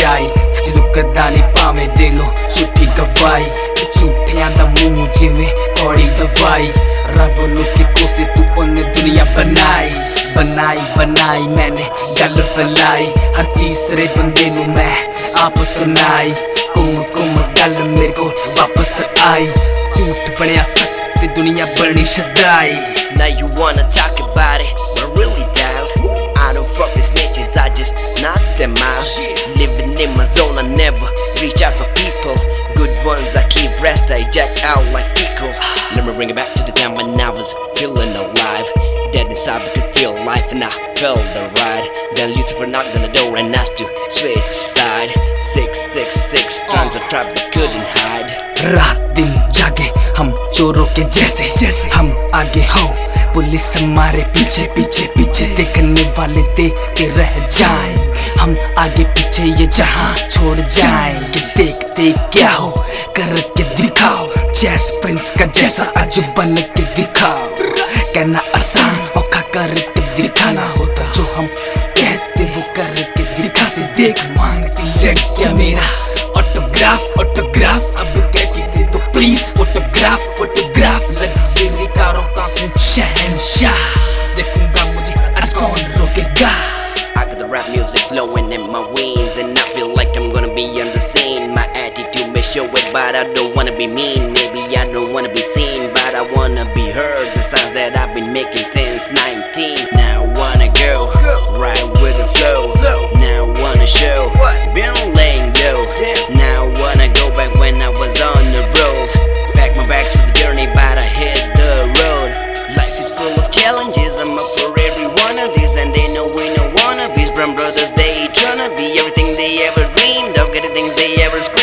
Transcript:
सच्चाई सच ਨੂੰ ਕਦਾ ਨਹੀਂ ਭਾਵੇਂ ਦਿਲੋਂ ਝੂਠੀ ਗਵਾਈ ਝੂਠਿਆਂ ਦਾ ਮੂੰਹ ਜਿਵੇਂ ਕੌੜੀ ਦਵਾਈ ਰੱਬ ਨੂੰ ਕਿ ਕੋਸੇ ਤੂੰ ਉਹਨੇ ਦੁਨੀਆ बनाई बनाई बनाई मैंने गल फैलाई हर तीसरे बंदे नू मैं आप सुनाई घुम गल मेरे को वापस आई झूठ बनया सच ते दुनिया बनी शदाई Now you wanna talk about it, but really down I don't fuck with snitches, I just knock them out Living in my zone, I never reach out for people Good ones I keep rest, I jack out like fecal Let me bring it back to the time when I was feeling alive Dead inside but could feel life and I felt the ride Then Lucifer knocked on the door and asked to switch side 666 times I tried but couldn't hide रात दिन जागे हम चोरों के जैसे हम आगे हो पुलिस हमारे पीछे पीछे पीछे देखने वाले देख के रह जाएं हम आगे पीछे ये जहां छोड़ जाएंगे देखते क्या हो करके दिखाओ जैस प्रिंस का जैसा आज बन के दिखाओ कहना आसान औखा करके दिखाना होता जो हम कहते वो करके दिखाते देख मांगती लड़कियां मेरा ऑटोग्राफ अब कहती थी तो प्लीज फोटोग्राफ लग्जरी कारों का हूँ शहंशाह देखूंगा मुझे आज कौन रोकेगा I got the rap music flowing in my veins And I feel like I'm gonna be on the scene My attitude may show it but I don't wanna be mean Maybe I don't wanna be seen but I wanna be heard The sounds that I've been making since 19 Now I wanna go right with the flow Now I wanna show been laying low Now I wanna go back when I was on the road Pack my bags for the journey but I hit the road Life is full of challenges I'm up for every one of these And they know we don't wanna be Brown brothers they tryna be Everything they ever dreamed of Getting things they ever